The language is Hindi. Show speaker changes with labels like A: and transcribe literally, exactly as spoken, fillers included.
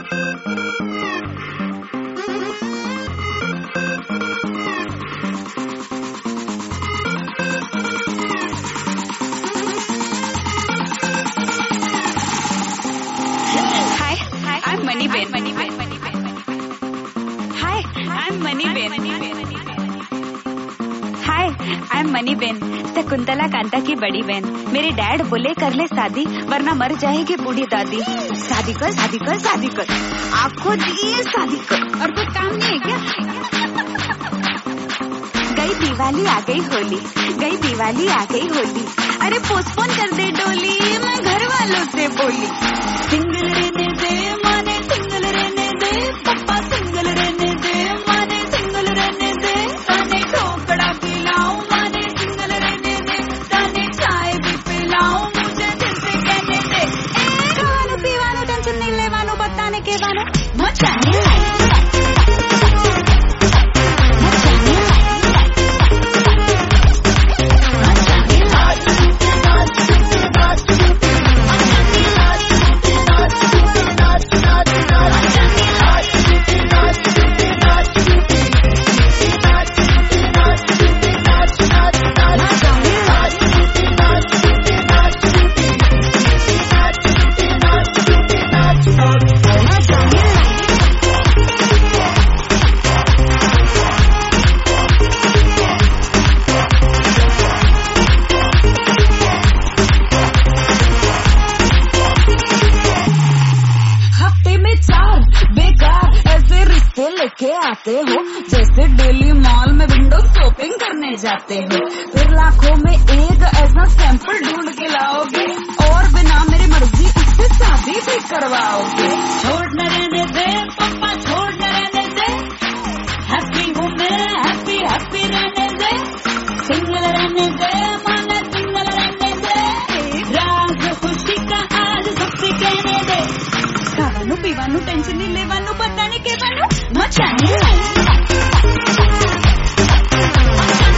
A: I'm Money Ben. Money Ben. Money Ben. Hi, I'm Money Ben. Hi, I'm Money Ben. Shakuntala Kanta की बड़ी बहन। मेरे डैड बोले कर ले शादी वरना मर जाएगी बूढ़ी दादी। शादी कर शादी कर शादी कर, आपको दिए शादी कर। और कुछ काम नहीं है क्या? गई दिवाली आ गई होली, गई दिवाली आ गई होली। अरे पोस्टपोन कर दे डोली, मैं घर वालों से बोली। सिंगल रहने दे माने, सिंगल रहने दे पप्पा, सिंगल रहने दे माने, सिंगल रहने दे। ताने ढोकड़ा पिलाऊं माने, सिंगल रहने दे। ताने चाय भी पिलाऊं मुझे दिल से कहने दे। खानो पीवानो टेंशन नहीं लेवानो, बताने के बानो मचाने लेके आते हो जैसे डेली मॉल में विंडो शॉपिंग करने जाते हो। फिर लाखों में एक ऐसा सैंपल ढूंढ के लाओगे और बिना मेरी मर्जी उससे शादी भी करवाओगे। छोड़ न रहने दे पप्पा, छोड़ न रहने दे। हैप्पी हूँ मैं, हैप्पी हैप्पी रहने दे। सिंगल रहने दे माना, सिंगल रहने दे। राज खुशी का आज सबसे कहने दे। खावानू पीवानू टेंशन नहीं लेवानू, बताने के बानो मचाने